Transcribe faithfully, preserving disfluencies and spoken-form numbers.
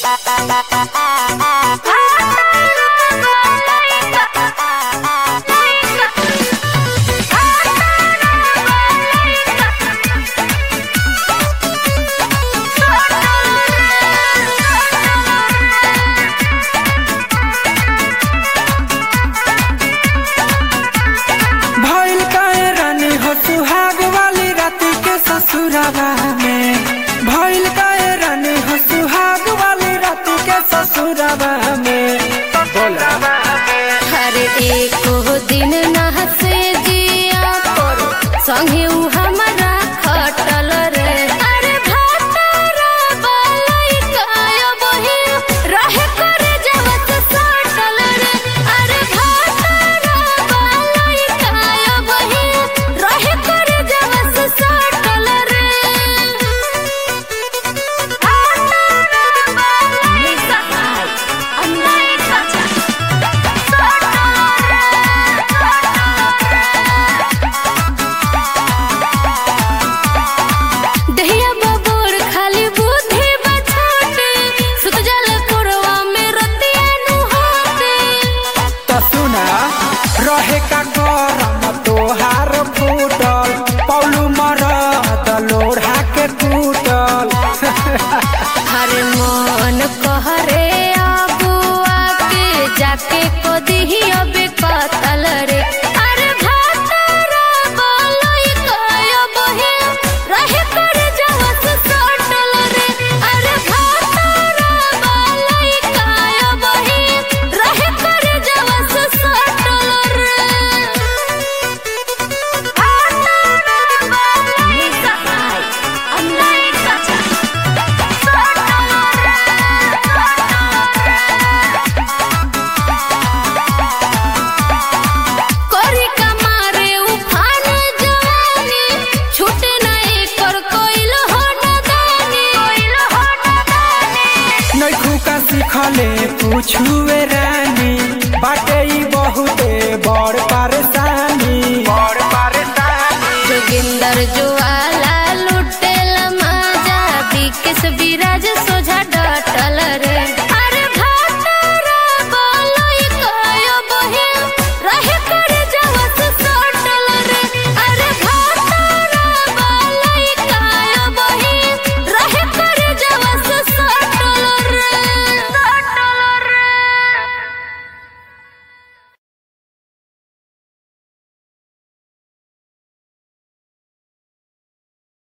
भइल काहे रानी हो सुहाग वाली रात के ससुरवा में हर एक दिन नहसे जिया पर संगे उ हमरा खटल रे अरे भातारा बालाई काया बही रहे करे जवत सटल रे अरे भातारा बालाई काया बही रहे करे जवत सटल रे रहे का गरम तोहार फूटल पौलू मरद लोढ़ा के टूटल हर मन कहरे अबुआ के जाके को दिही अबे कतल रे अरे भातारा बालाई काया बही रहे करे जवत सटल रे अरे भातारा बालाई काया बही रहे करे जवत सटल रे सीखले पूछुए रानी बाटे बहुते बड़ परेशानी बड़ परेशानी जोगिंदर जो